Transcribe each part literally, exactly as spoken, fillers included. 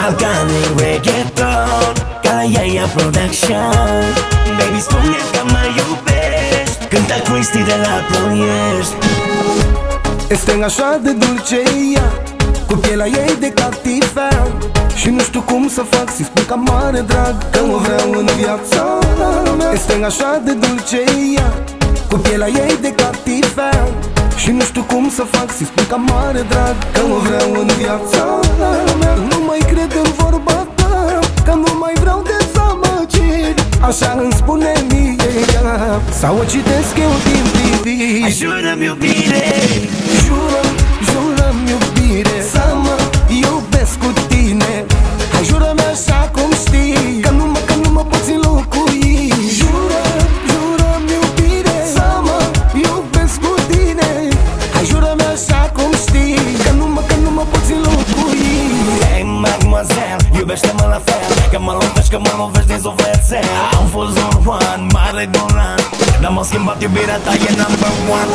Balcani reggaeton, ca la Iaia Production. Baby, spune că mă iubești, cântă Cristi de la Ploiești. Este așa de dulce ea, cu pielea ei de catifea, și nu știu cum să fac să-i spun ca mare drag că o vreau în viața mea. Este așa de dulce ea, cu pielea ei de catifea, și nu știu cum să fac să-i spun ca mare drag că o vreau în viața mea. Nu mai cred în vorba ta, că nu mai vreau dezamăgiri, așa îmi spune mie ea, sau o citesc eu din priviri. Hai, jură-mi iubire, Jură-mi, jură-mi iubire, să mă iubesc cu tine. Hai, jură-mi așa cum știi, că nu mă, că nu mă poți înlocui. Jură, jură-mi iubire, să mă iubesc cu tine. Hai, jură-mi așa cum știi, că nu mă, că nu mă poți înlocui. hey mademoiselle, iubește-mă la fel, că mă lovești, că mă lovești din sufletel. Am fost un Juan, mare Doran, dar m-a schimbat iubirea ta, e number one.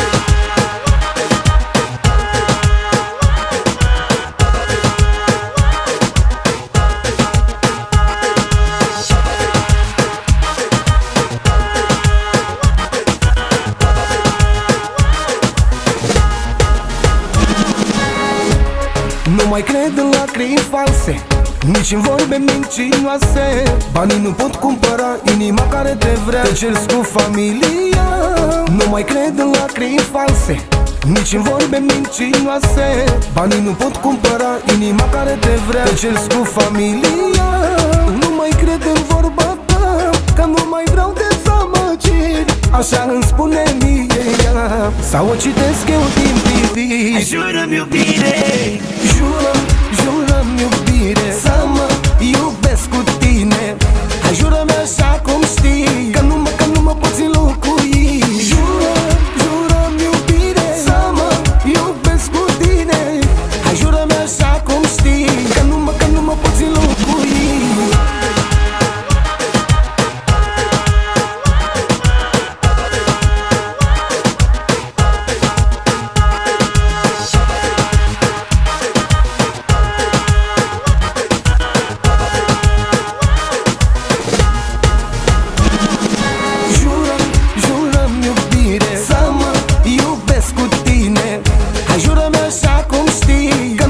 Nu mai cred în lacrimi false, nici în vorbe mincinoase. Banii nu pot cumpăra inima care te vrea, te ceri cu familia. Nu mai cred în lacrimi false, nici în vorbe mincinoase. Banii nu pot cumpăra inima care te vrea, te ceri cu familia. Nu mai cred în vorba ta, că nu mai vreau dezamăgiri, așa îmi spune mie ea, sau o citesc eu din priviri. Hai, jură-mi iubire, Jură-mi, jură-mi iubire, să mă iubesc cu tine. Hai, jură-mi așa cum știi, că nu mă, că nu mă poți înlocui. Jură, jură-mi iubire, să mă iubesc cu tine. Hai, jură-mi așa cum știi, că nu mă, că nu mă poți înlocui. Hai, jură-mi așa cum știi,